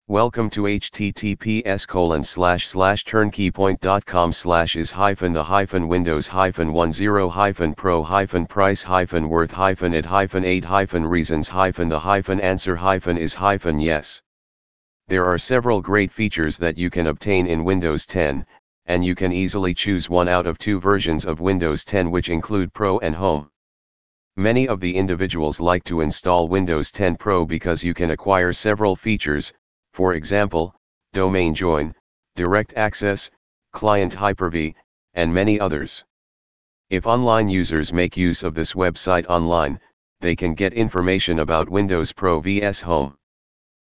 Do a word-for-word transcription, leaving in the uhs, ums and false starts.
Welcome to https colon slash slash turnKeyPoint.com slash is hyphen the hyphen windows hyphen one zero hyphen pro hyphen price hyphen worth hyphen it hyphen eight hyphen reasons hyphen the hyphen answer hyphen is hyphen yes. There are several great features that you can obtain in Windows ten, and you can easily choose one out of two versions of Windows ten which include Pro and Home. Many of the individuals like to install Windows ten Pro because you can acquire several features, for example, domain join, direct access, client Hyper-V, and many others. If online users make use of this website online, they can get information about Windows Pro versus Home.